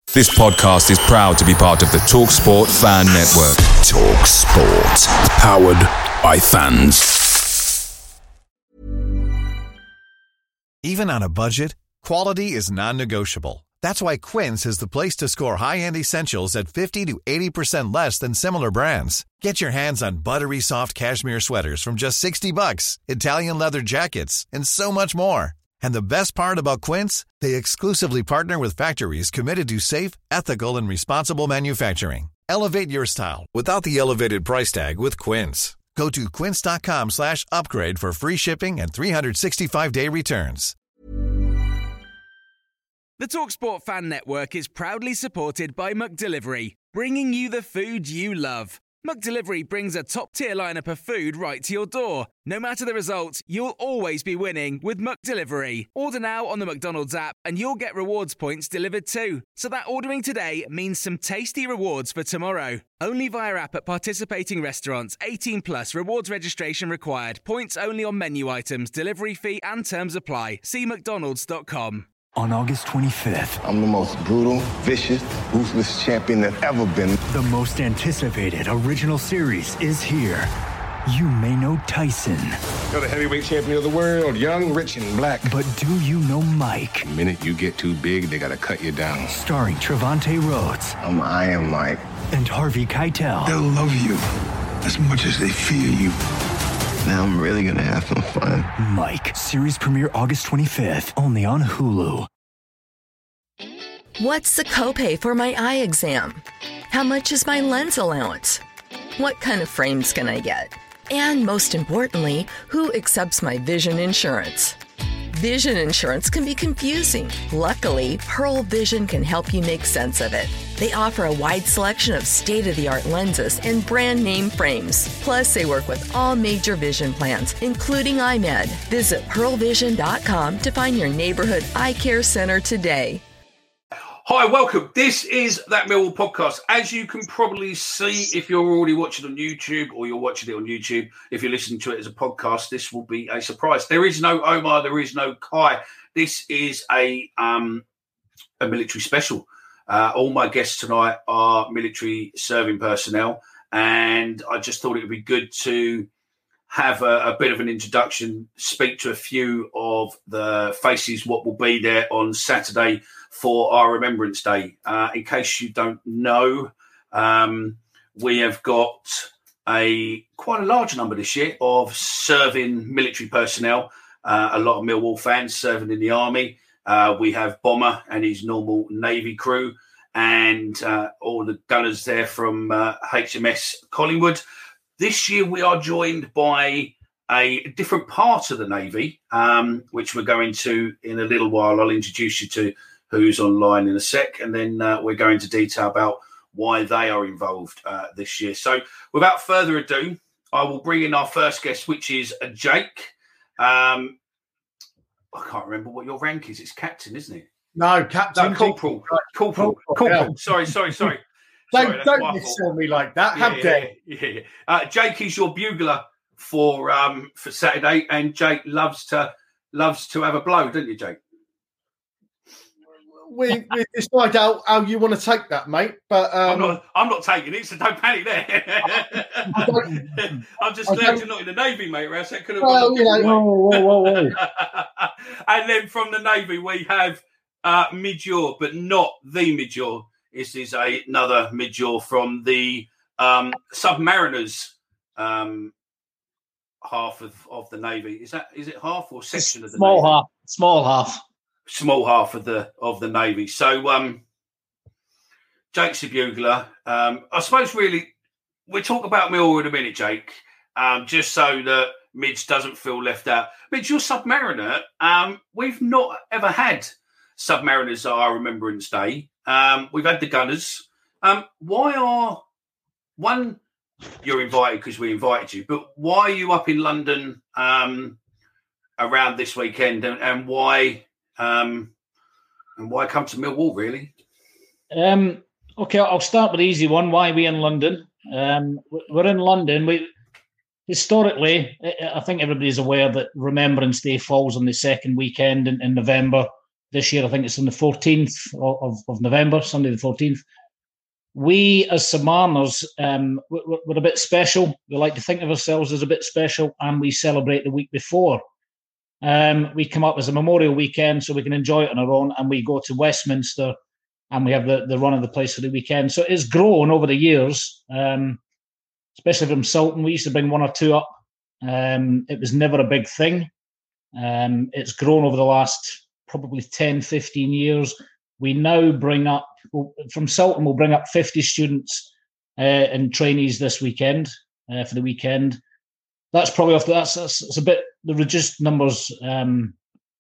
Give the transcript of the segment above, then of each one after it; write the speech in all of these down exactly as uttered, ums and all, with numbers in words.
This podcast is proud to be part of the TalkSport Fan Network. TalkSport. Powered by fans. Even on a budget, quality is non-negotiable. That's why Quince is the place to score high-end essentials at fifty to eighty percent less than similar brands. Get your hands on buttery soft cashmere sweaters from just sixty bucks, Italian leather jackets, and so much more. And the best part about Quince, they exclusively partner with factories committed to safe, ethical, and responsible manufacturing. Elevate your style without the elevated price tag with Quince. Go to quince.com slash upgrade for free shipping and three sixty-five day returns. The TalkSport Fan Network is proudly supported by McDelivery, bringing you the food you love. McDelivery brings a top-tier lineup of food right to your door. No matter the result, you'll always be winning with McDelivery. Order now on the McDonald's app and you'll get rewards points delivered too. So that ordering today means some tasty rewards for tomorrow. Only via app at participating restaurants. eighteen plus, rewards registration required. Points only on menu items, delivery fee and terms apply. See mcdonalds dot com. On August twenty-fifth, I'm the most brutal, vicious, ruthless champion there's ever been. The most anticipated original series is here. You may know Tyson. You're the heavyweight champion of the world, young, rich, and black. But do you know Mike? The minute you get too big, they gotta cut you down. Starring Trevante Rhodes. I'm Iron Mike. And Harvey Keitel. They'll love you as much as they fear you. Now I'm really gonna have some fun. Mike, series premiere August twenty-fifth, only on Hulu. What's the copay for my eye exam? How much is my lens allowance? What kind of frames can I get? And most importantly, who accepts my vision insurance? Vision insurance can be confusing. Luckily, Pearl Vision can help you make sense of it. They offer a wide selection of state-of-the-art lenses and brand-name frames. Plus, they work with all major vision plans, including iMed. Visit pearl vision dot com to find your neighborhood eye care center today. Hi, welcome. This is That Millwall podcast. As you can probably see, if you're already watching on YouTube or you're watching it on YouTube, if you're listening to it as a podcast, this will be a surprise. There is no Omar, there is no Kai. This is a um, a military special. Uh, all my guests tonight are military serving personnel, and I just thought it would be good to have a, a bit of an introduction, speak to a few of the faces, what will be there on Saturday for our Remembrance Day. Uh, in case you don't know, um, we have got a quite a large number this year of serving military personnel, uh, a lot of Millwall fans serving in the army. Uh, we have Bomber and his normal Navy crew, and uh, all the gunners there from uh, H M S Collingwood. This year we are joined by a different part of the Navy, um, which we're going to in a little while. I'll introduce you to who's online in a sec, and then uh, we're going to detail about why they are involved uh, this year. So without further ado, I will bring in our first guest, which is uh, Jake. Um, I can't remember what your rank is. It's captain, isn't it? No, captain. No, corporal. Corporal. Corporal. Corporal. Yeah. Sorry, sorry, sorry. Don't, sorry, don't missell me like that. Yeah, How yeah, dare yeah, yeah. Uh, Jake is your bugler for um, for Saturday, and Jake loves to loves to have a blow, don't you, Jake? we, we decide how, how you want to take that, mate. But um, I'm not. I'm not taking it, so don't panic there. I'm just glad you're not in the Navy, mate. Or else that could have well, gone you know, whoa, whoa, whoa, whoa. And then from the Navy, we have uh, Midjor, but not the Midjor. This is a, another Midjor from the um, Submariners um, half of, of the Navy. Is that is it half or section of the small Navy? half? Small half. Small half of the of the Navy. So um, Jake's a bugler. Um, I suppose really we'll talk about Millwall in a minute, Jake, um, just so that Midge doesn't feel left out. Midge, you're Submariner. Um, we've not ever had Submariners at our Remembrance Day. Um, we've had the Gunners. Um, why are one? You're invited because we invited you, but why are you up in London um, around this weekend, and, and why um, and why come to Millwall? Really? Um, okay, I'll start with the easy one. Why are we in London? Um, we're in London. We historically, I think everybody's aware that Remembrance Day falls on the second weekend in, in November. this year, I think it's on the fourteenth of, of November, Sunday the fourteenth. We, as St Martiners, um, we're, we're a bit special. We like to think of ourselves as a bit special, and we celebrate the week before. Um, we come up as a Memorial Weekend so we can enjoy it on our own, and we go to Westminster and we have the, the run of the place for the weekend. So it's grown over the years, um, especially from Sultan. We used to bring one or two up. Um, it was never a big thing. Um, it's grown over the last probably ten, fifteen years. We now bring up, from Sultan, we'll bring up fifty students uh, and trainees this weekend, uh, for the weekend. That's probably off the, that's, that's, that's a bit, the reduced numbers um,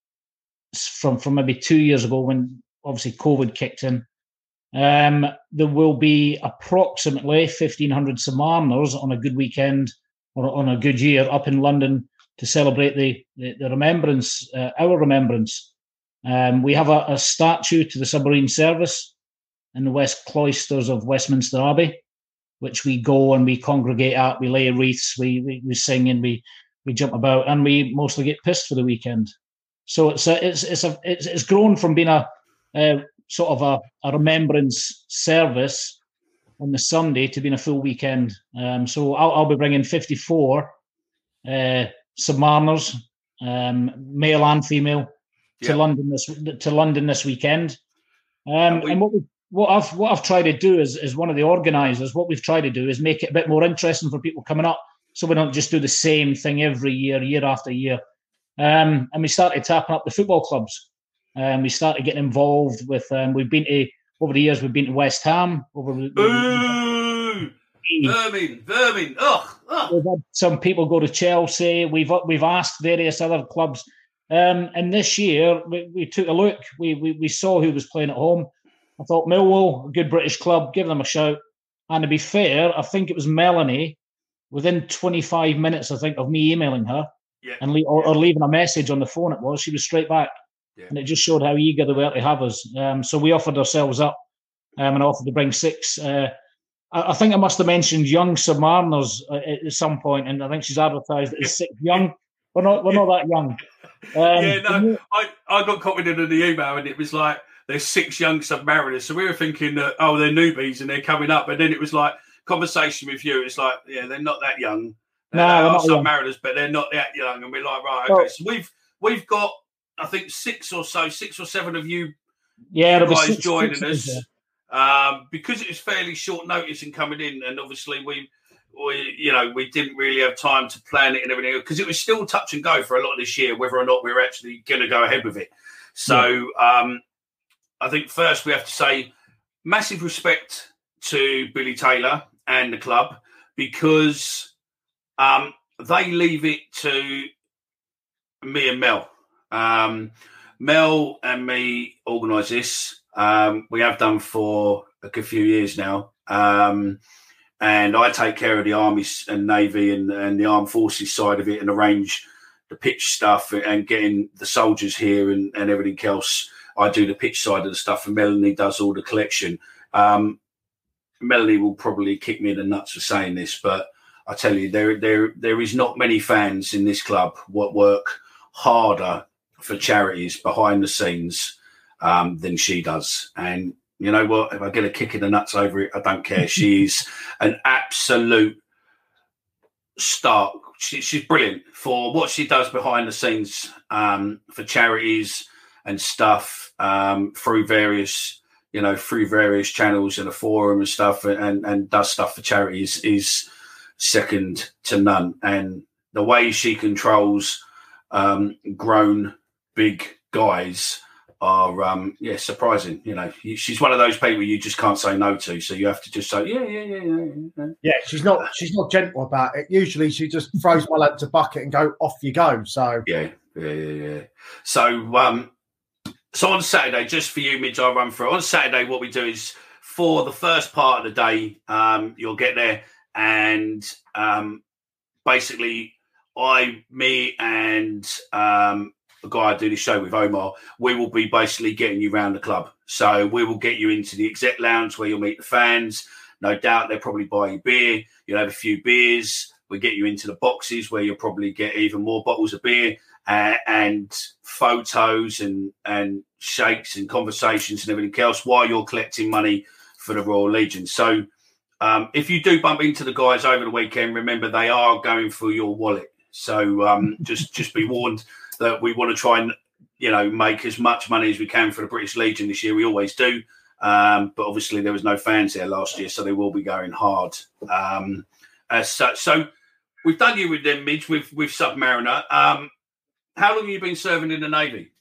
from, from maybe two years ago when obviously COVID kicked in. Um, there will be approximately fifteen hundred St Martiners on a good weekend or on a good year up in London to celebrate the, the, the remembrance, uh, our remembrance. Um, we have a, a statue to the submarine service in the west cloisters of Westminster Abbey, which we go and we congregate at, we lay wreaths, we, we, we sing and we, we jump about, and we mostly get pissed for the weekend. So it's a, it's it's a, it's, it's grown from being a, a sort of a, a remembrance service on the Sunday to being a full weekend. Um, so I'll, I'll be bringing fifty-four uh, St Martiners, um, male and female, to yeah. London this to London this weekend. Um, we, and what we what I've what I've tried to do is is one of the organisers. What we've tried to do is make it a bit more interesting for people coming up, so we don't just do the same thing every year, year after year. Um, and we started tapping up the football clubs. Um, we started getting involved with. Um, we've been to over the years. We've been to West Ham. Over the, Ooh, vermin, vermin. Ugh, ugh. We've had some people go to Chelsea. We've we've asked various other clubs. Um, and this year we, we took a look. We, we we saw who was playing at home. I thought Millwall, a good British club, give them a shout. And to be fair, I think it was Melanie. Within twenty-five minutes, I think, of me emailing her yeah. and le- or, or leaving a message on the phone, it was she was straight back. Yeah. And it just showed how eager they were to have us. Um, so we offered ourselves up um, and offered to bring six. Uh, I, I think I must have mentioned young St Martiners uh, at some point, and I think she's advertised it as six young. We're not, we're not that young. Um, yeah, no, I, I got copied into the email, and it was like there's six young submariners. So we were thinking that, oh, they're newbies and they're coming up. And then it was like conversation with you. It's like, yeah, they're not that young. No, they they're are not submariners, young. but they're not that young. And we're like, right, okay. Well, so we've we've got, I think, six or so, six or seven of you, yeah, you guys six, joining six, us. Um, because it was fairly short notice in coming in, and obviously we. We, you know, we didn't really have time to plan it and everything because it was still touch and go for a lot of this year, whether or not we were actually going to go ahead with it. So yeah. um, I think first we have to say massive respect to Billy Taylor and the club because um, they leave it to me and Mel. Um, Mel and me organise this. Um, we have done for a good few years now. Um, And I take care of the Army and Navy and, and the Armed Forces side of it and arrange the pitch stuff and getting the soldiers here and, and everything else. I do the pitch side of the stuff and Melanie does all the collection. Um, Melanie will probably kick me in the nuts for saying this, but I tell you, there, there, there is not many fans in this club what work harder for charities behind the scenes um, than she does. And you know what? If I get a kick in the nuts over it, I don't care. She's an absolute star. She, she's brilliant for what she does behind the scenes um, for charities and stuff um, through various, you know, through various channels and a forum and stuff, and, and does stuff for charities is second to none. And the way she controls um, grown big guys are um yeah surprising. You know, she's one of those people you just can't say no to, so you have to just say yeah yeah yeah yeah yeah, yeah she's not she's not gentle about it. Usually she just throws my lad to bucket and go off you go. So yeah yeah yeah, yeah. so um so on Saturday, just for you Midge, I'll run through on Saturday. What we do is for the first part of the day, um you'll get there and um basically I me and um the guy I do the show with, Omar, we will be basically getting you around the club. So we will get you into the exec lounge where you'll meet the fans. No doubt they'll probably buy you beer. You'll have a few beers. We get you into the boxes where you'll probably get even more bottles of beer uh, and photos and, and shakes and conversations and everything else while you're collecting money for the Royal Legion. So um, if you do bump into the guys over the weekend, remember they are going through your wallet. So um, just just be warned that we want to try and, you know, make as much money as we can for the British Legion this year. We always do. Um, but obviously there was no fans there last year, so they will be going hard um, as such. So we've done you with them, Midge, with, with Submariner. Um, how long have you been serving in the Navy?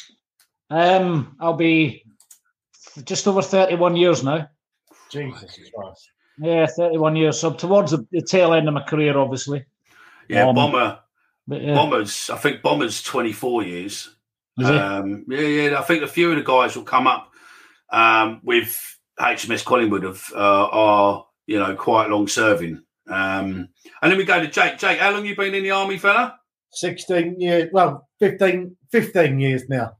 Um, I'll be just over thirty-one years now. Jesus Christ. Yeah, thirty-one years. So towards the, the tail end of my career, obviously. Yeah, um, Bomber. But, yeah. Bombers, I think Bombers twenty-four years. Is it? Um, yeah, yeah. I think a few of the guys will come up um, with H M S Collingwood of uh, are, you know, quite long serving. Um, and then we go to Jake. Jake, how long you been in the army, fella? sixteen years, well, fifteen, fifteen years now.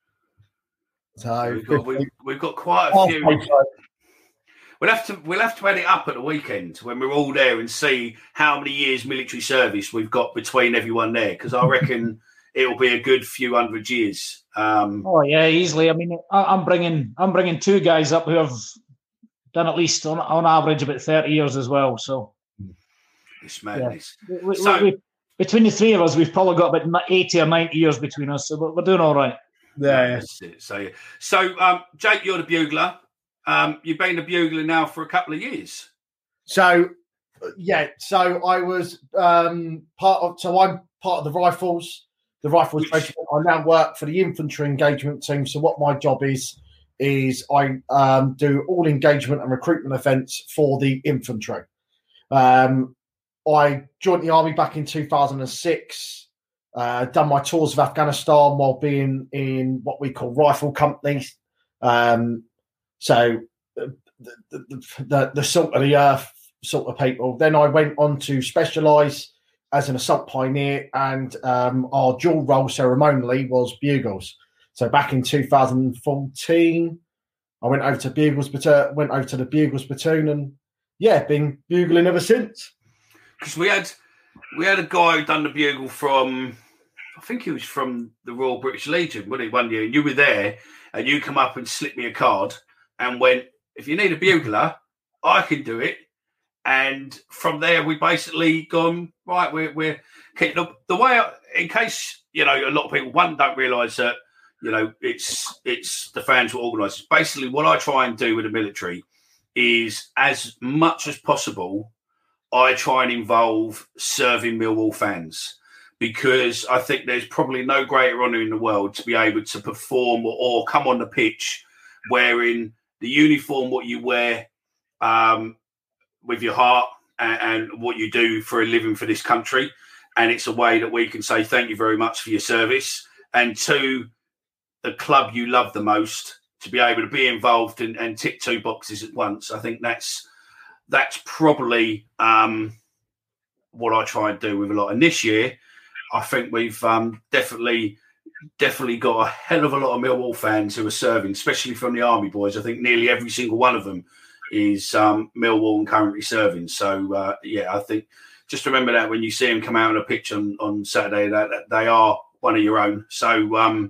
So we've got, we've, we've got quite a oh, few. okay. We'll have to we'll have to add it up at the weekend when we're all there and see how many years military service we've got between everyone there, because I reckon it'll be a good few hundred years. Um, oh yeah, easily. I mean, I, I'm bringing I'm bringing two guys up who have done at least on, on average about thirty years as well. So it's madness. Yeah. We, so, we, we, between the three of us, we've probably got about eighty or ninety years between us, so we're, we're doing all right. Yeah, yeah. That's it. So, yeah. so um, Jake, you're the bugler. Um, you've been a bugler now for a couple of years. So, yeah. So I was um, part of. So I'm part of the Rifles. The Rifles Which, regiment. I now work for the infantry engagement team. So what my job is is I um, do all engagement and recruitment events for the infantry. Um, I joined the army back in two thousand six. Uh, done my tours of Afghanistan while being in what we call rifle companies. Um, so the, the, the, the salt of the earth sort of people. Then I went on to specialise as an assault pioneer, and um, our dual role ceremonially was bugles. So back in two thousand fourteen, I went over to bugles, went over to the bugles platoon, and yeah, been bugling ever since. Because we had we had a guy who done the bugle from, I think he was from the Royal British Legion, wasn't he, one year? And you were there, and you come up and slipped me a card and went, if you need a bugler, I can do it. And from there, we basically gone, right, we're, we're the, the way, I, in case, you know, a lot of people, one, don't realise that, you know, it's it's the fans who organise. Basically, what I try and do with the military is, as much as possible, I try and involve serving Millwall fans, because I think there's probably no greater honour in the world to be able to perform or, or come on the pitch wearing the uniform, what you wear um, with your heart, and, and what you do for a living for this country. And it's a way that we can say thank you very much for your service. And to the club you love the most, to be able to be involved and, and tick two boxes at once. I think that's that's probably um, what I try and do with a lot. And this year, I think we've um, definitely definitely got a hell of a lot of Millwall fans who are serving, especially from the Army boys. I think nearly every single one of them is um, Millwall and currently serving. So, uh, yeah, I think just remember that when you see them come out on a pitch on, on Saturday, that, that they are one of your own. So, um,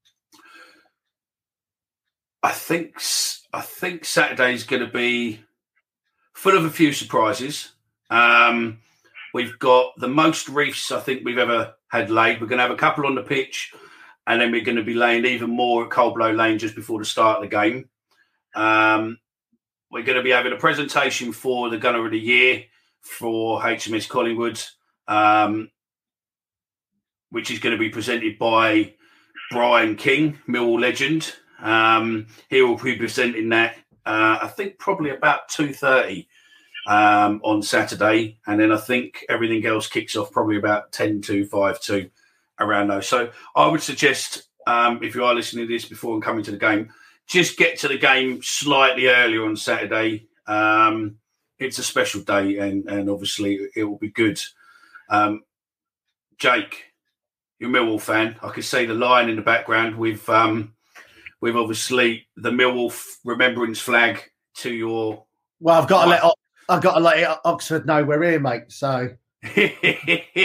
I think I think Saturday's going to be full of a few surprises. Um, we've got the most reefs I think we've ever had laid. We're going to have a couple on the pitch, and then we're going to be laying even more at Coldblow Lane just before the start of the game. Um, we're going to be having a presentation for the Gunner of the Year for H M S Collingwood, um, which is going to be presented by Brian King, Millwall legend. Um, he will be presenting that, uh, I think, probably about two thirty um, on Saturday. And then I think everything else kicks off probably about ten to five to around those. So I would suggest, um, if you are listening to this before and coming to the game, just get to the game slightly earlier on Saturday. Um, it's a special day, and, and obviously it will be good. Um, Jake, you're a Millwall fan. I can see the line in the background with... Um, With obviously the Millwall remembrance flag to your. Well, I've got to let I've got to let Oxford know we're here, mate. So,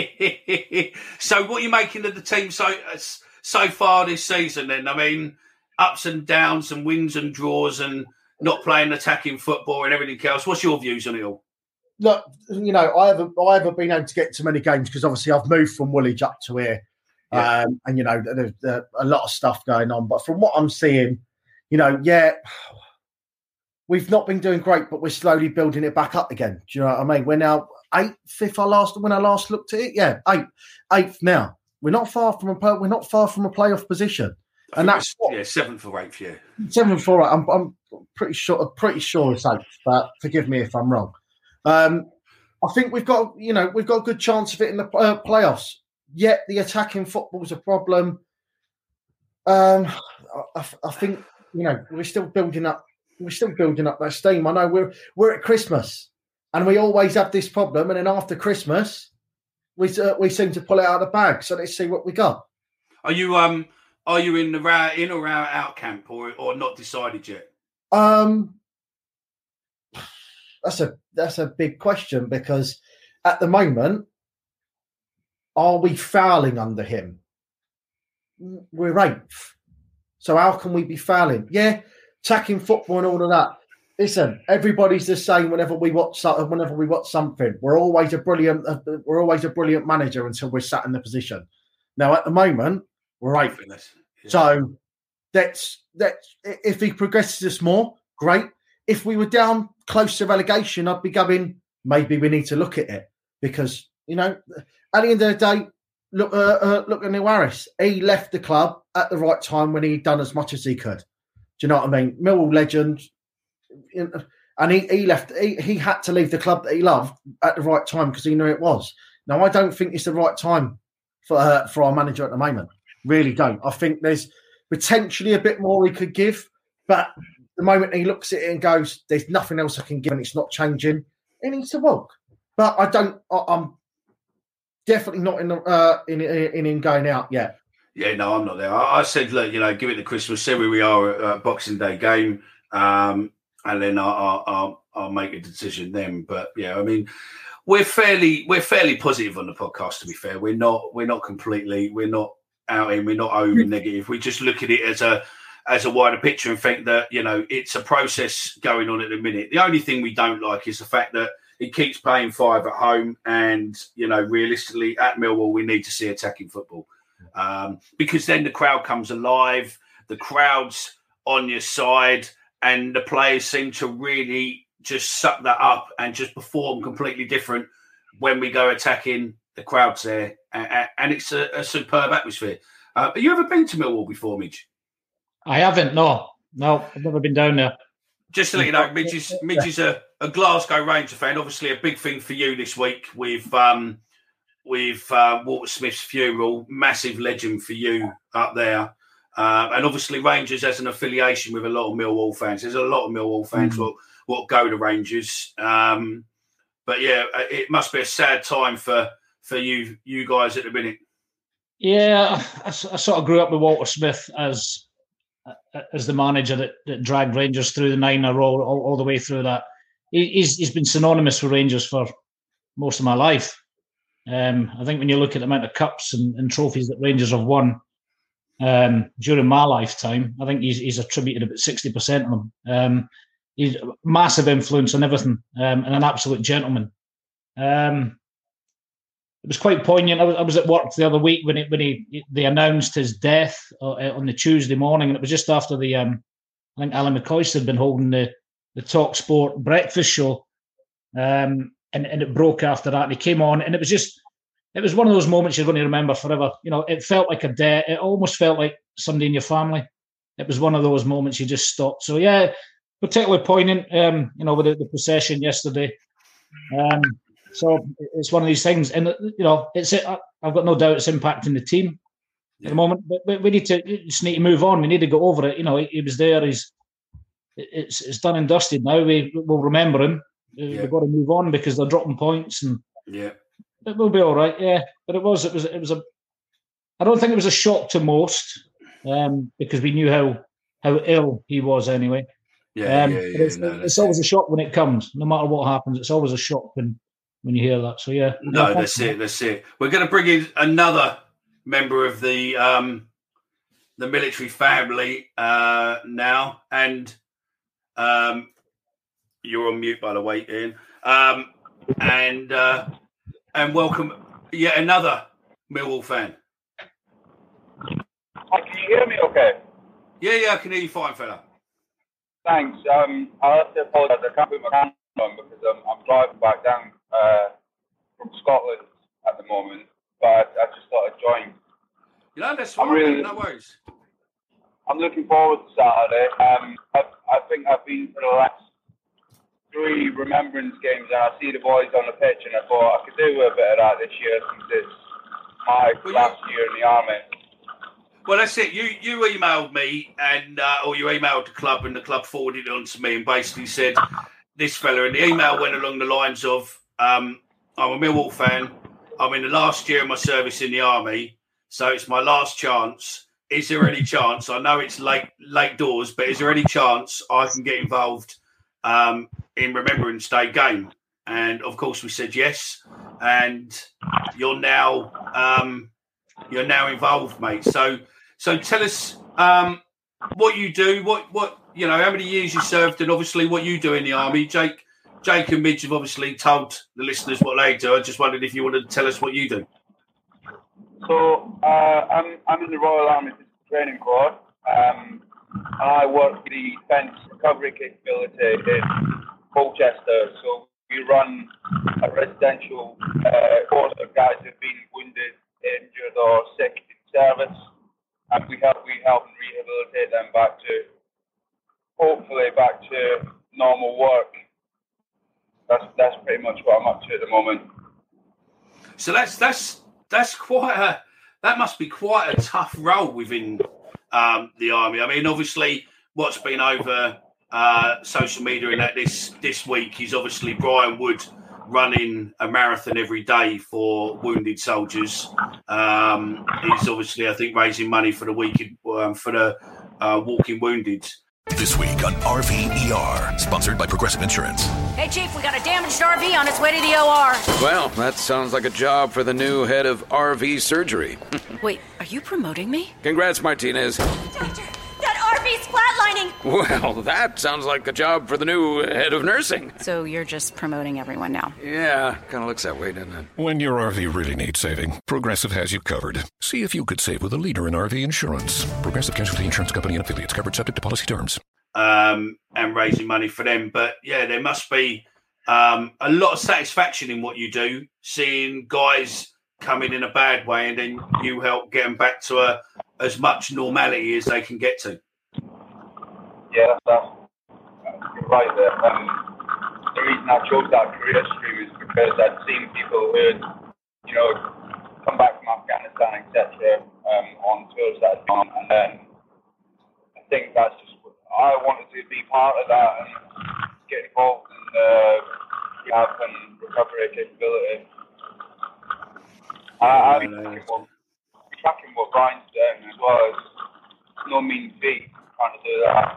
so what are you making of the team so so far this season? Then I mean, ups and downs and wins and draws and not playing attacking football and everything else. What's your views on it all? Look, you know, I haven't, I haven't been able to get to many games because obviously I've moved from Woolwich up to here. Yeah. Um, and, you know, there's, there's a lot of stuff going on. But from what I'm seeing, you know, yeah, we've not been doing great, but we're slowly building it back up again. Do you know what I mean? We're now eighth, fifth. I last when I last looked at it, yeah, eighth, eighth now. We're not far from a we're not far from a playoff position, and that's what, yeah, seventh or eighth, yeah, seventh or eighth. I'm I'm pretty sure pretty sure it's eighth, but forgive me if I'm wrong. Um, I think we've got you know we've got a good chance of it in the uh, playoffs. Yet the attacking football is a problem. Um, I, I think you know we're still building up. We're still building up that steam. I know we're we're at Christmas, and we always have this problem. And then after Christmas, we uh, we seem to pull it out of the bag. So let's see what we got. Are you um are you in the ra- in or out, out camp or or not decided yet? Um, that's a that's a big question because at the moment, are we fouling under him? We're eighth. So how can we be fouling? Yeah, attacking football and all of that. Listen, everybody's the same. Whenever we watch, whenever we watch something, we're always a brilliant. Uh, we're always a brilliant manager until we're sat in the position. Now, at the moment, we're eighth. Yeah. So that's that's if he progresses us more, great. If we were down close to relegation, I'd be going. Maybe we need to look at it because you know, at the end of the day, look, uh, uh, look at Neil Harris. He left the club at the right time when he'd done as much as he could. Do you know what I mean? Millwall legend. And he, he left, he, he had to leave the club that he loved at the right time because he knew it was. Now, I don't think it's the right time for uh, for our manager at the moment. Really don't. I think there's potentially a bit more he could give, but the moment he looks at it and goes, there's nothing else I can give and it's not changing, he needs to walk. But I don't, I, I'm definitely not in, the, uh, in, in in going out yet. Yeah, no, I'm not there. I, I said, look, you know, give it to Christmas, see where we are at uh, Boxing Day game, um, and then I'll, I'll, I'll make a decision then. But yeah, I mean, we're fairly we're fairly positive on the podcast. To be fair, we're not we're not completely we're not out in we're not over negative. We just look at it as a as a wider picture and think that you know it's a process going on at the minute. The only thing we don't like is the fact that it keeps playing five at home, and you know, realistically, at Millwall, we need to see attacking football. Um, because then the crowd comes alive, the crowd's on your side, and the players seem to really just suck that up and just perform completely different when we go attacking. The crowd's there, and, and it's a, a superb atmosphere. Uh, have you ever been to Millwall before, Midge? I haven't, no. No, I've never been down there. Just to let you know, Midge is, Midge is a, a Glasgow Ranger fan. Obviously, a big thing for you this week with... Um, with uh, Walter Smith's funeral, massive legend for you up there. Uh, and obviously Rangers has an affiliation with a lot of Millwall fans. There's a lot of Millwall fans mm-hmm. will, will go to Rangers. Um, but yeah, it must be a sad time for, for you you guys at the minute. Yeah, I, I sort of grew up with Walter Smith as as the manager that, that dragged Rangers through the nine in a row, all, all the way through that. He, he's, he's been synonymous with Rangers for most of my life. Um, I think when you look at the amount of cups and, and trophies that Rangers have won um, during my lifetime, I think he's, he's attributed about sixty percent of them. Um, he's a massive influence on everything um, and an absolute gentleman. Um, it was quite poignant. I was, I was at work the other week when, it, when he they announced his death uh, on the Tuesday morning, and it was just after the, um, I think Alan McCoist had been holding the, the Talk Sport breakfast show. Um, And, and it broke after that. And he came on, and it was just, it was one of those moments you're going to remember forever. You know, it felt like a day. It almost felt like somebody in your family. It was one of those moments you just stopped. So yeah, particularly poignant. Um, you know, with the, the procession yesterday. Um, so it's one of these things, and you know, it's. I've got no doubt it's impacting the team yeah. at the moment. But, but we need to just need to move on. We need to go over it. You know, he, he was there. He's. It's it's done and dusted now. We will remember him. Yeah. We've got to move on because they're dropping points, and yeah, it will be all right. Yeah, but it was, it was, it was a. I don't think it was a shock to most, um, because we knew how how ill he was anyway. Yeah, um, yeah, yeah. It's, no, it's always a shock when it comes, no matter what happens. It's always a shock when when you hear that. So yeah, no, that's it. That's it. We're going to bring in another member of the um, the military family uh, now, and um, you're on mute, by the way, Ian. Um, and uh, and welcome yet another Millwall fan. Hi, can you hear me okay? Yeah, yeah, I can hear you fine, fella. Thanks. Um, I'll have to apologise. I can't put my camera on because I'm, I'm driving back down uh, from Scotland at the moment, but I, I just thought I'd join. You know, that's fine, really, no worries. I'm looking forward to Saturday. Um, I, I think I've been for the last three remembrance games, and I see the boys on the pitch, and I thought I could do a bit of that this year since it's my well, last you, year in the army. Well, that's it. You you emailed me, and uh, or you emailed the club, and the club forwarded it on to me, and basically said this fella. And the email went along the lines of, um, "I'm a Millwall fan. I'm in the last year of my service in the army, so it's my last chance. Is there any chance? I know it's late late doors, but is there any chance I can get involved um, in Remembrance Day game?" And of course, we said yes. And you're now um, you're now involved, mate. So. So tell us um, what you do, what what you know, how many years you served, and obviously what you do in the army. Jake, Jake and Midge have obviously told the listeners what they do. I just wondered if you wanted to tell us what you do. So uh, I'm I'm in the Royal Army Training Corps, um, and I work with the Defence Recovery Capability in Colchester. So we run a residential uh, course of guys who've been wounded, injured, or sick in service. And we help we help and rehabilitate them back to, hopefully back to normal work. That's that's pretty much what I'm up to at the moment. So that's that's that's quite a that must be quite a tough role within um, the army. I mean, obviously, what's been over uh, social media and that this this week is obviously Brian Wood running a marathon every day for wounded soldiers. Um, he's obviously, I think, raising money for the week um, for the uh, Walking Wounded. This week on R V E R, sponsored by Progressive Insurance. Hey, Chief, we got a damaged R V on its way to the O R. Well, that sounds like a job for the new head of R V surgery. Wait, are you promoting me? Congrats, Martinez. Doctor, that R V's flatlining. Well, that sounds like a job for the new head of nursing. So you're just promoting everyone now? Yeah, kind of looks that way, doesn't it? When your R V really needs saving, Progressive has you covered. See if you could save with a leader in R V insurance. Progressive Casualty Insurance Company and affiliates, covered subject to policy terms. Um, and raising money for them. But yeah, there must be um, a lot of satisfaction in what you do, seeing guys come in in a bad way and then you help get them back to a, as much normality as they can get to. Yeah, that's, you're right there. Um, the reason I chose that career stream is because I'd seen people who had, you know, come back from Afghanistan, et cetera, um, on tours that I'd done, and then I think that's just I wanted to be part of that and get involved in uh, rehab and recovery capability. I, I'm tracking what, tracking what Brian's doing as well. It's no mean feat trying to do that.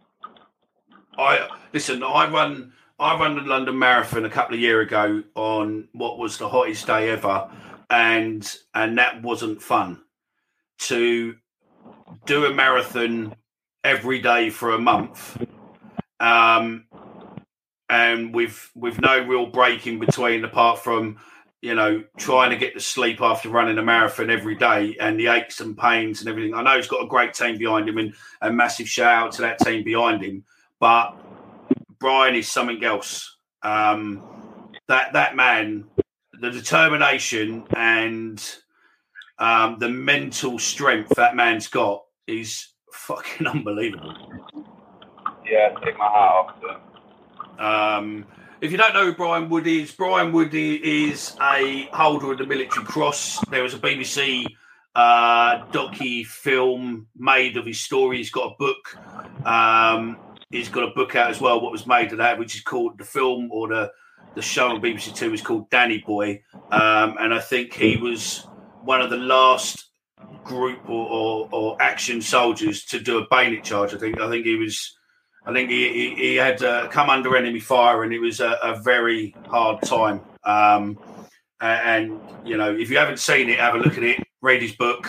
I listen. I run. I run the London Marathon a couple of years ago on what was the hottest day ever, and and that wasn't fun. To do a marathon every day for a month, um, and with with no real break in between, apart from, you know, trying to get to sleep after running a marathon every day and the aches and pains and everything. I know he's got a great team behind him, and a massive shout out to that team behind him. But Brian is something else. Um, that that man, the determination and um, the mental strength that man's got is fucking unbelievable. Yeah, take my hat off to him. Um, if you don't know who Brian Wood is, Brian Wood is a holder of the Military Cross. There was a B B C uh, docu-film made of his story. He's got a book. Um, he's got a book out as well, what was made of that, which is called, the film or the, the show on B B C Two is called Danny Boy. Um, and I think he was one of the last group or, or, or action soldiers to do a bayonet charge. I think I think he was, I think he he, he had uh, come under enemy fire, and it was a, a very hard time. Um, and, and you know, if you haven't seen it, have a look at it, read his book,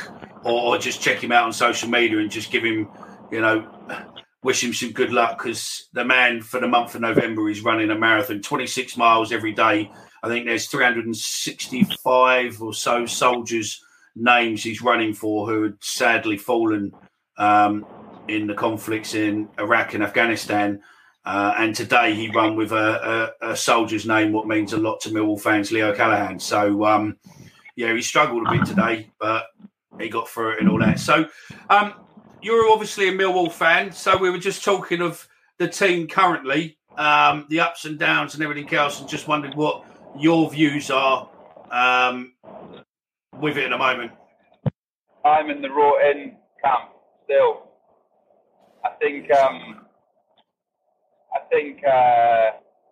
or just check him out on social media and just give him, you know, wish him some good luck, because the man for the month of November is running a marathon, twenty-six miles every day. I think there's three hundred sixty-five or so soldiers' names he's running for who had sadly fallen um, in the conflicts in Iraq and Afghanistan. Uh, and today he ran with a, a, a soldier's name, what means a lot to Millwall fans, Leo Callaghan. So, um, yeah, he struggled a bit today, but he got through it and all that. So, um, you're obviously a Millwall fan. So we were just talking of the team currently, um, the ups and downs and everything else, and just wondered what your views are um, with it at the moment. I'm in the raw-in camp still. I think... Um, I think uh,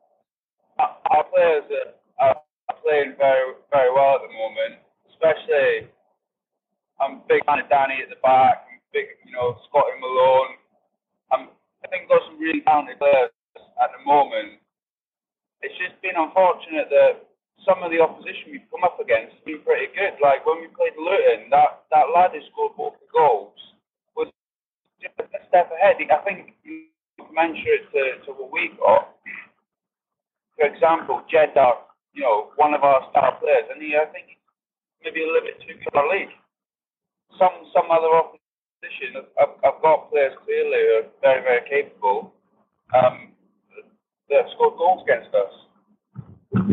our players are, are playing very, very well at the moment. Especially, I'm a big fan of Danny at the back. I'm big, you know, Scotty Malone. I'm, I think we've got some really talented players at the moment. It's just been unfortunate that some of the opposition we've come up against has been pretty good. Like when we played Luton, that, that lad who scored both the goals was just a step ahead. I think commensurate to, to what we got. For example, Jeddah, you know, one of our star players, and he, I think, maybe a little bit too good for our league. Some some other opposition, I've, I've got players clearly who are very, very capable um, that have scored goals against us.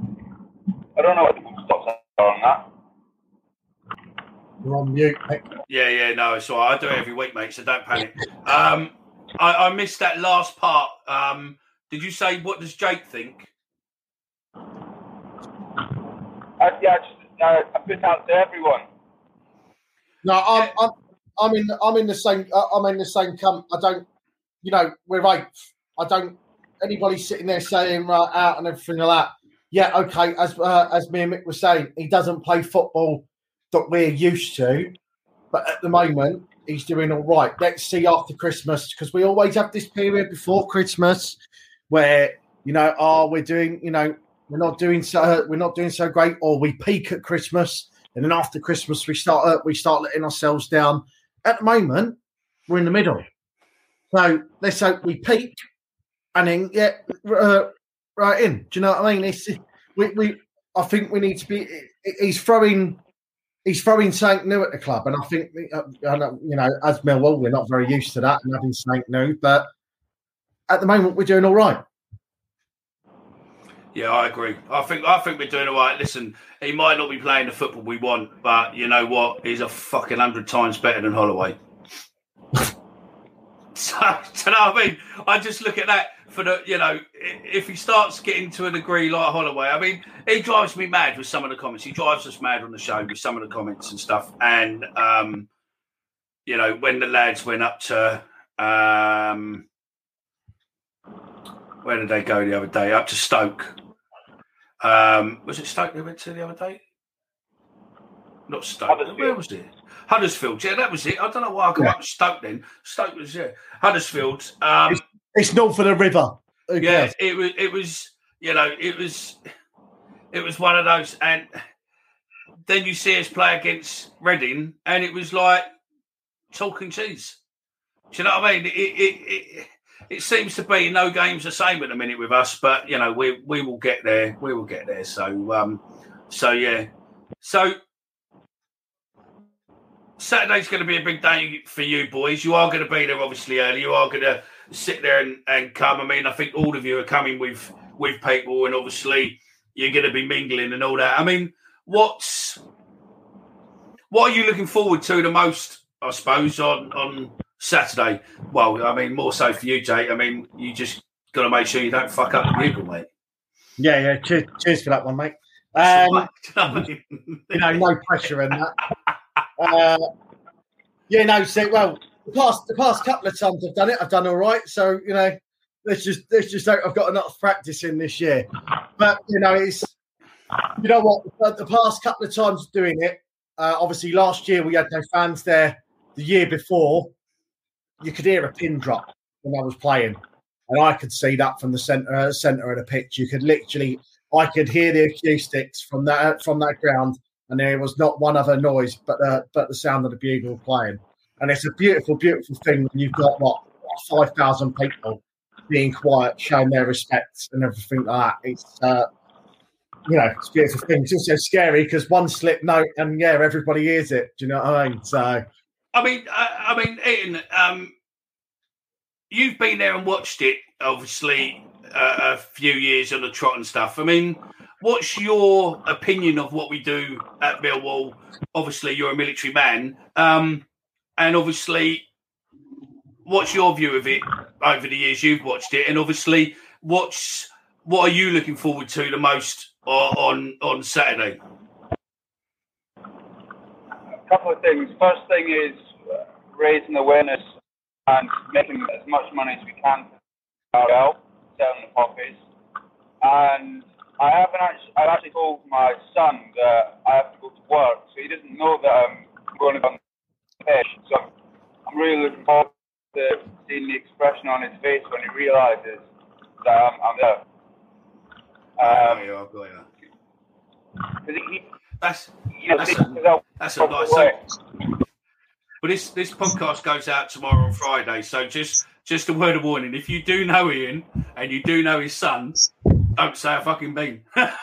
I don't know what people's thoughts are on that. You're on mute, mate. Yeah, yeah, no, it's all right. I do it every week, mate, so don't panic. Um, I, I missed that last part. Um, did you say, what does Jake think? Uh, yeah, I, just, uh, I put it out to everyone. No, I'm, I'm, I'm in, I'm in the same, uh, I'm in the same camp. I don't, you know, we're eighth. I don't. Anybody sitting there saying right out and everything like that. Yeah, okay. As uh, as me and Mick were saying, he doesn't play football that we're used to, but at the moment, he's doing all right. Let's see after Christmas, because we always have this period before Christmas where, you know, oh, we're doing, you know, we're not doing so, we're not doing so great, or we peak at Christmas, and then after Christmas we start, uh, we start letting ourselves down. At the moment, we're in the middle. So let's hope we peak and then get uh, right in. Do you know what I mean? It's, we, we, I think we need to be. He's throwing. He's throwing something new at the club, and I think, uh, you know, as Millwall, we're not very used to that and having something new. But at the moment, we're doing all right. Yeah, I agree. I think I think we're doing all right. Listen, he might not be playing the football we want, but you know what? He's a fucking hundred times better than Holloway. So, do you know what I mean? I just look at that for the, you know, if he starts getting to a degree like Holloway, I mean, he drives me mad with some of the comments. He drives us mad on the show with some of the comments and stuff. And, um, you know, when the lads went up to, um, where did they go the other day? Up to Stoke. Um, was it Stoke they went to the other day? Not Stoke. Where was it? Huddersfield, yeah, that was it. I don't know why I got yeah. up to Stoke then. Stoke was, yeah. Huddersfield. Um, it's, it's north of the river. Okay. Yeah, it was, it was, you know, it was, it was one of those. And then you see us play against Reading, and it was like talking cheese. Do you know what I mean? It, it, it, it seems to be no game's the same at the minute with us, but, you know, we we will get there. We will get there. So, um, so yeah. So, Saturday's going to be a big day for you boys. You are going to be there obviously early. You are going to sit there and, and come. I mean, I think all of you are coming with, with people, and obviously you're going to be mingling and all that. I mean, what's what are you looking forward to the most, I suppose, on, on Saturday? Well, I mean, more so for you, Jake. I mean, you just got to make sure you don't fuck up the bugle, mate. Yeah, yeah. Cheers, cheers for that one, mate. Um, you know, no pressure in that. Uh, yeah, no. So, well, the past the past couple of times I've done it, I've done all right. So, you know, let's just let's just hope I've got enough practice in this year. But you know, it's you know what the past couple of times doing it. Uh, obviously, last year we had no fans there. The year before, you could hear a pin drop when I was playing, and I could see that from the centre uh, centre of the pitch. You could literally, I could hear the acoustics from that from that ground. and there was not one other noise but the, but the sound of the bugle playing. And it's a beautiful, beautiful thing when you've got, what, five thousand people being quiet, showing their respect and everything like that. It's, uh, you know, it's a beautiful thing. It's also scary because one slip note and, yeah, everybody hears it. Do you know what I mean? So, I mean, I, I mean, Ian, um, you've been there and watched it, obviously, uh, a few years on the trot and stuff. I mean, what's your opinion of what we do at Millwall? Obviously, you're a military man. Um, And obviously, what's your view of it over the years you've watched it? And obviously, what's what are you looking forward to the most on on Saturday? A couple of things. First thing is raising awareness and making as much money as we can for R L, selling the poppies. And I haven't actually, I've actually told my son that I have to go to work, so he doesn't know that I'm going to go on the pitch. So I'm really looking forward to seeing the expression on his face when he realises that I'm, I'm there. Um, oh, yeah, I've got you. He, he, that's you know, that's, a, that's a nice. So, but this this podcast goes out tomorrow on Friday, so just just a word of warning: if you do know Ian and you do know his son, don't say a fucking bean.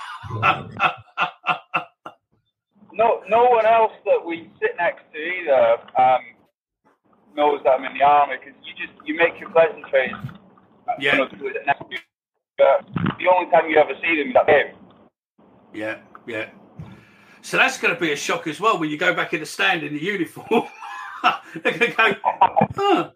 no, no one else that we sit next to either um, knows that I'm in the army, because you just you make your pleasantries. Yeah. You know, next to you. But the only time you ever see them is that game. Yeah, yeah. So that's going to be a shock as well when you go back in the stand in the uniform. They're going to go, oh.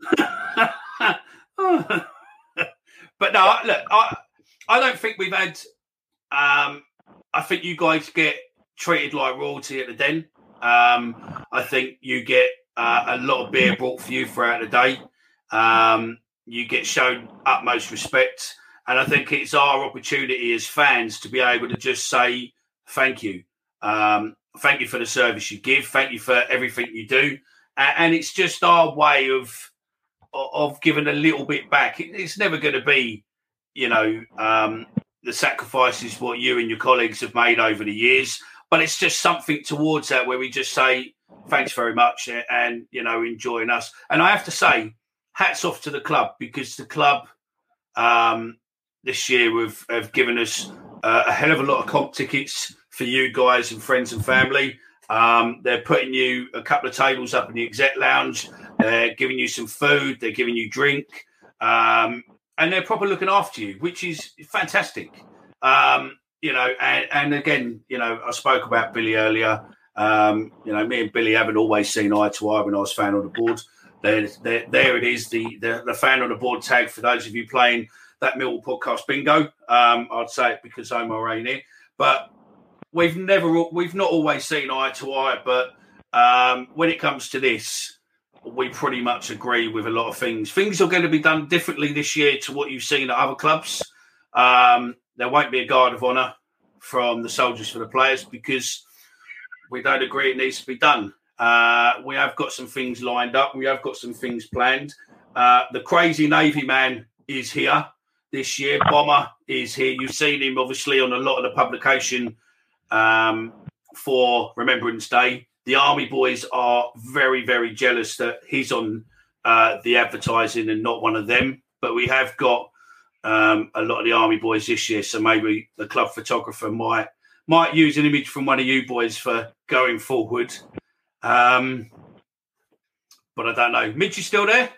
oh. But no, look, I, I don't think we've had. Um, I think you guys get treated like royalty at the Den. Um, I think you get uh, a lot of beer brought for you throughout the day. Um, you get shown utmost respect. And I think it's our opportunity as fans to be able to just say thank you. Um, thank you for the service you give. Thank you for everything you do. And, and it's just our way of of giving a little bit back. It, it's never going to be, you know, um, the sacrifices what you and your colleagues have made over the years. But it's just something towards that where we just say thanks very much and, and you know, enjoying us. And I have to say, hats off to the club, because the club um, – this year have, have given us uh, a hell of a lot of comp tickets for you guys and friends and family. Um, they're putting you a couple of tables up in the exec lounge. They're giving you some food. They're giving you drink. Um, and they're probably looking after you, which is fantastic. Um, you know, and, and again, you know, I spoke about Billy earlier. Um, you know, me and Billy haven't always seen eye to eye when I was fan on the board. There, there, there it is, the, the, the fan on the board tag for those of you playing that Millwall podcast bingo. Um, I'd say it because I'm already here, but we've never, we've not always seen eye to eye. But um, when it comes to this, we pretty much agree with a lot of things. Things are going to be done differently this year to what you've seen at other clubs. Um, there won't be a guard of honour from the soldiers for the players because we don't agree it needs to be done. Uh, we have got some things lined up. We have got some things planned. Uh, the crazy Navy man is here. This year, Bomber is here. You've seen him, obviously, on a lot of the publication um, for Remembrance Day. The Army boys are very, very jealous that he's on uh, the advertising and not one of them. But we have got um, a lot of the Army boys this year, so maybe the club photographer might might use an image from one of you boys for going forward. Um, but I don't know. Mitch, you still there?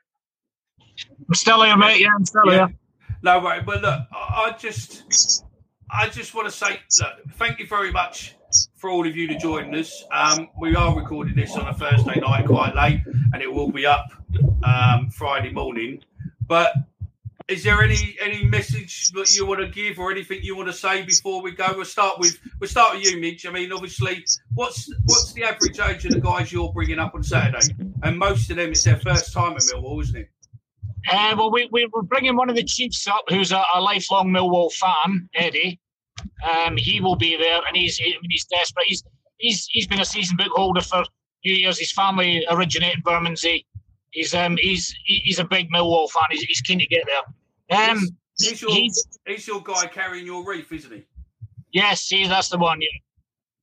I'm still here, mate. Yeah, I'm still yeah. here. No, right. But look, I just, I just want to say, look, thank you very much for all of you to join us. Um, we are recording this on a Thursday night, quite late, and it will be up um, Friday morning. But is there any any message that you want to give, or anything you want to say before we go? We'll start with we'll start with you, Mitch. I mean, obviously, what's what's the average age of the guys you're bringing up on Saturday? And most of them, it's their first time at Millwall, isn't it? Uh, well, we, we, we're bringing one of the chiefs up who's a, a lifelong Millwall fan, Eddie. Um, he will be there, and he's he, he's desperate. He's he's he's been a season book holder for a few years. His family originated in Bermondsey. He's um he's he's a big Millwall fan. He's, he's keen to get there. Um, he's your he's, he's your guy carrying your wreath, isn't he? Yes, see, that's the one. Yeah.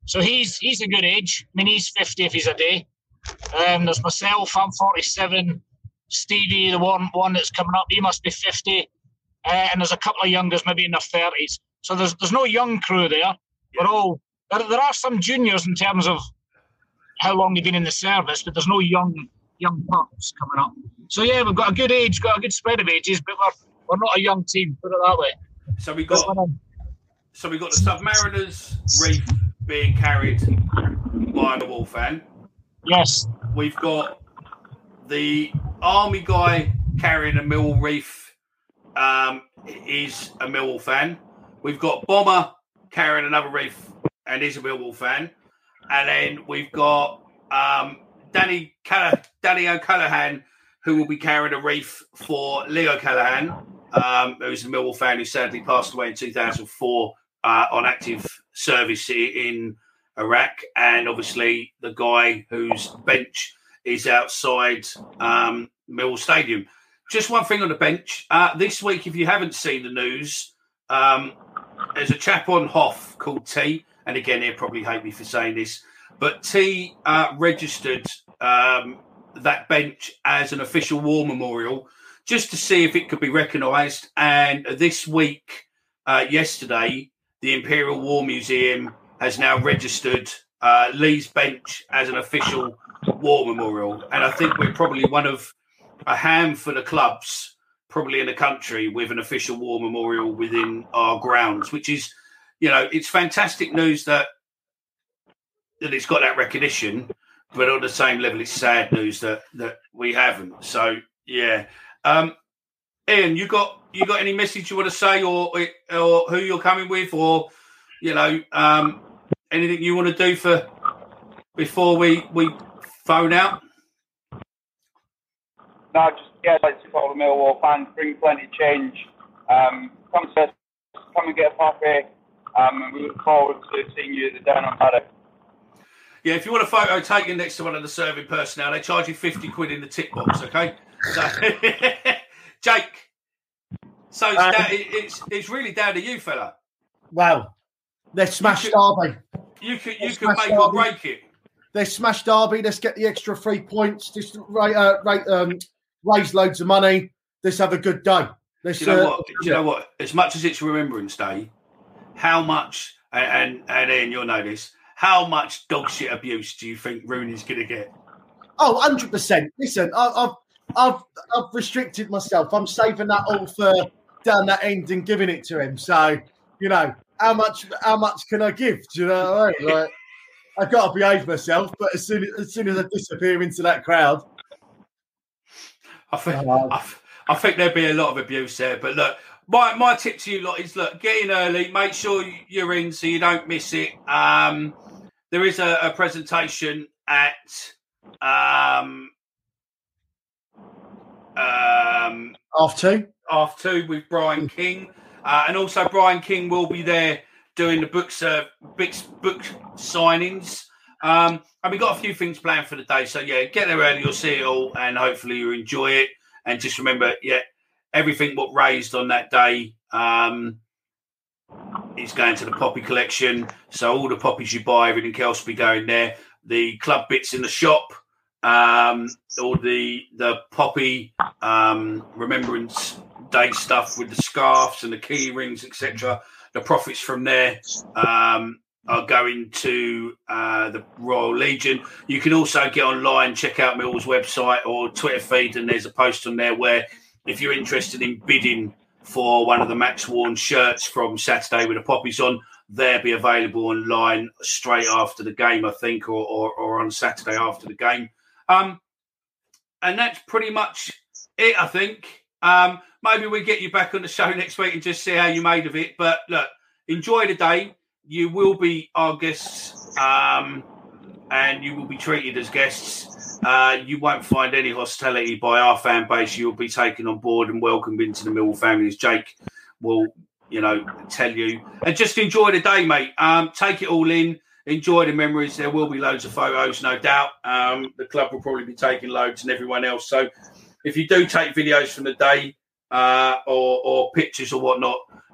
So he's he's a good age. I mean, he's fifty if he's a day. Um, there's myself, I'm forty-seven. Stevie, the one one that's coming up, he must be fifty. Uh, and there's a couple of youngers, maybe in their thirties. So there's there's no young crew there. We're all there. There are some juniors in terms of how long they've been in the service, but there's no young young pups coming up. So yeah, we've got a good age, got a good spread of ages, but we're we're not a young team. Put it that way. So we got so we got the Submariners Reef being carried by the Millwall fan. Yes. We've got the Army guy carrying a Millwall Reef. Um, is a Millwall fan. We've got Bomber carrying another Reef and is a Millwall fan. And then we've got um, Danny Call- Danny O'Callaghan, who will be carrying a Reef for Leo Callaghan, um, who's a Millwall fan who sadly passed away in two thousand four uh, on active service in Iraq. And obviously the guy whose bench is outside um, Millwall Stadium. Just one thing on the bench. Uh, this week, if you haven't seen the news, um, there's a chap on Hoff called T. And again, he'll probably hate me for saying this. But T uh, registered um, that bench as an official war memorial just to see if it could be recognised. And this week, uh, yesterday, the Imperial War Museum has now registered uh, Lee's bench as an official war memorial. And I think we're probably one of a handful of clubs probably in the country with an official war memorial within our grounds, which is, you know, it's fantastic news that that it's got that recognition, but on the same level, it's sad news that that we haven't. So, yeah. Um, Ian, you got you got any message you want to say, or or who you're coming with, or, you know, um, anything you want to do for before we, we phone out? No, just, yeah, I'd like to support the Millwall fans, bring plenty of change. Um, come to come and get a coffee. Um, and we look forward to seeing you at the Down on Paddock. Yeah, if you want a photo taken next to one of the serving personnel, they charge you fifty quid in the tip box, okay? So, Jake, so it's, um, down, it, it's it's really down to you, fella. Well, they're smash Derby. You can you can make or break it. They're smash Derby. Let's get the extra three points. Just rate, uh, rate, um, raise loads of money. Let's have a good day. Let's, Do you know uh, what? Do you know what? As much as it's Remembrance Day, how much, and, and, and Ian, you'll know this, how much dog shit abuse do you think Rooney's going to get? Oh, one hundred percent. Listen, I, I've, I've, I've restricted myself. I'm saving that all for down that end and giving it to him. So, you know, how much how much can I give? Do you know what I mean? Like, I've got to behave myself, but as soon as, as soon as I disappear into that crowd, I think uh, I, I think there'd be a lot of abuse there. But look, my my tip to you lot is look, get in early, make sure you're in so you don't miss it. Um, there is a, a presentation at um, um, half two, half two with Brian King, uh, and also Brian King will be there doing the books, uh, books, book signings. Um, and we've got a few things planned for the day. So, yeah, get there early, you'll see it all, and hopefully you enjoy it. And just remember, yeah, everything what raised on that day um, is going to the poppy collection. So all the poppies you buy, everything else will be going there. The club bits in the shop, um, all the the poppy um, Remembrance Day stuff with the scarves and the key rings, et cetera. The profits from there um, are going to uh, the Royal Legion. You can also get online, check out Millwall's website or Twitter feed, and there's a post on there where if you're interested in bidding for one of the match-worn shirts from Saturday with the poppies on, they'll be available online straight after the game, I think, or, or, or on Saturday after the game. Um, and that's pretty much it, I think. Um, maybe we get you back on the show next week and just see how you made of it. But look, enjoy the day. You will be our guests, um, and you will be treated as guests. Uh, you won't find any hostility by our fan base. You'll be taken on board and welcomed into the Millwall family, as Jake will, you know, tell you. And just enjoy the day, mate. Um, take it all in. Enjoy the memories. There will be loads of photos, no doubt. Um, the club will probably be taking loads and everyone else. So if you do take videos from the day uh, or, or pictures or whatnot,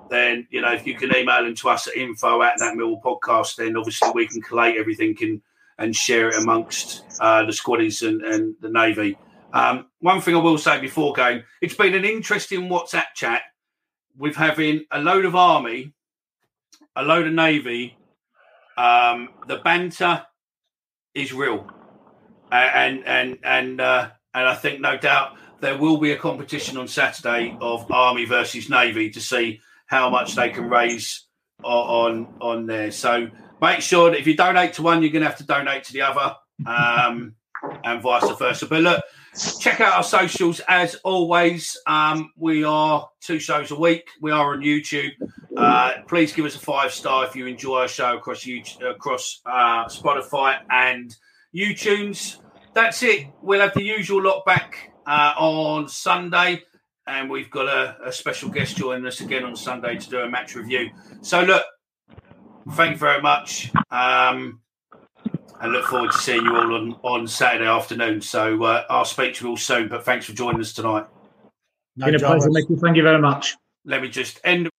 then, you know, if you can email them to us at info at that Millwall podcast, then obviously we can collate everything and, and share it amongst uh, the squaddies and, and the Navy. Um, one thing I will say before going, it's been an interesting WhatsApp chat with having a load of Army, a load of Navy. Um, the banter is real. And, and, and, uh, and I think no doubt there will be a competition on Saturday of Army versus Navy to see how much they can raise on on there. So make sure that if you donate to one, you're going to have to donate to the other, um, and vice versa. But look, check out our socials as always. Um, we are two shows a week. We are on YouTube. Uh, please give us a five star if you enjoy our show across YouTube, across uh, Spotify and YouTunes. That's it. We'll have the usual lot back uh, on Sunday. And we've got a, a special guest joining us again on Sunday to do a match review. So, look, thank you very much. Um, I look forward to seeing you all on, on Saturday afternoon. So uh, I'll speak to you all soon. But thanks for joining us tonight. No, been a pleasure, Mickey. Thank you very much. Let me just end.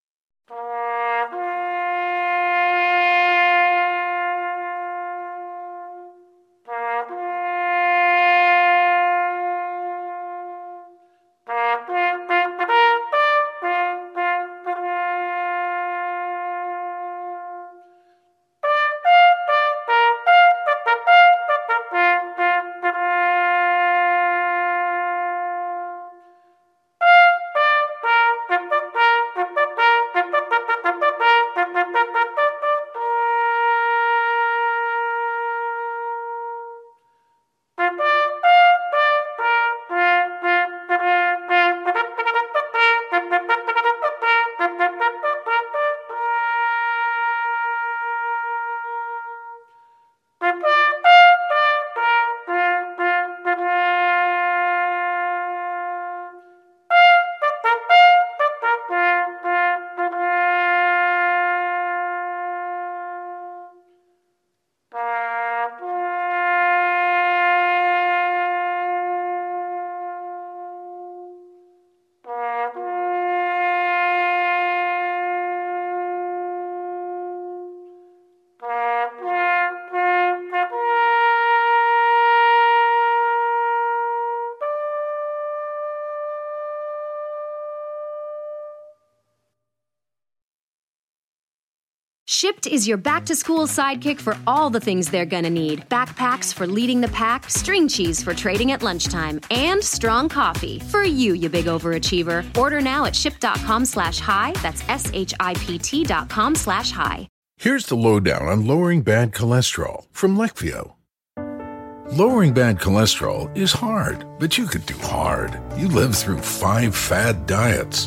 Shipt is your back-to-school sidekick for all the things they're gonna need. Backpacks for leading the pack, string cheese for trading at lunchtime, and strong coffee for you, you big overachiever. Order now at shipt.com slash hi. That's S-H-I-P-T dot com slash hi. Here's the lowdown on lowering bad cholesterol from Leqvio. Lowering bad cholesterol is hard, but you could do hard. You lived through five fad diets,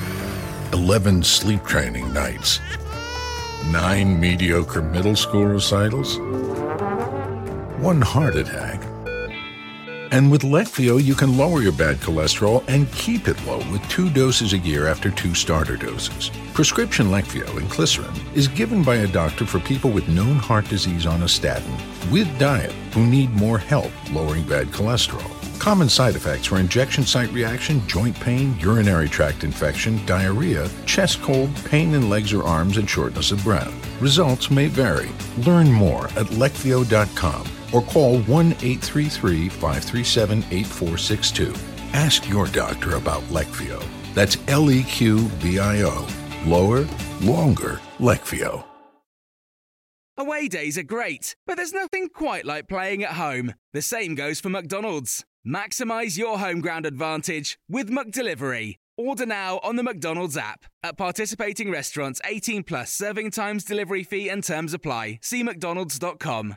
eleven sleep training nights, nine mediocre middle school recitals, one heart attack. And with Leqvio, you can lower your bad cholesterol and keep it low with two doses a year after two starter doses. Prescription Leqvio inclisiran is given by a doctor for people with known heart disease on a statin with diet who need more help lowering bad cholesterol. Common side effects are injection site reaction, joint pain, urinary tract infection, diarrhea, chest cold, pain in legs or arms, and shortness of breath. Results may vary. Learn more at leqvio dot com or call one eight three three, five three seven, eight four six two. Ask your doctor about Leqvio. That's L E Q V I O. Lower, longer, Leqvio. Away days are great, but there's nothing quite like playing at home. The same goes for McDonald's. Maximise your home ground advantage with McDelivery. Order now on the McDonald's app. At participating restaurants, eighteen plus, serving times, delivery fee and terms apply. See mcdonalds dot com.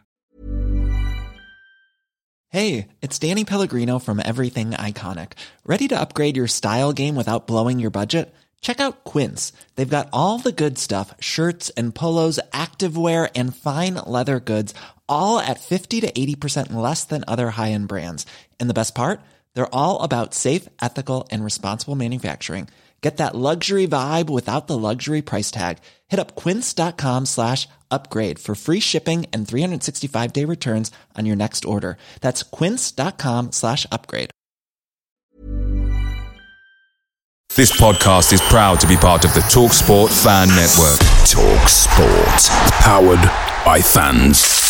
Hey, it's Danny Pellegrino from Everything Iconic. Ready to upgrade your style game without blowing your budget? Check out Quince. They've got all the good stuff, shirts and polos, activewear, and fine leather goods, all at fifty to eighty percent less than other high-end brands. And the best part? They're all about safe, ethical, and responsible manufacturing. Get that luxury vibe without the luxury price tag. Hit up quince.com slash upgrade for free shipping and three sixty-five day returns on your next order. That's quince.com slash upgrade. This podcast is proud to be part of the TalkSport Fan Network. TalkSport. Powered by fans.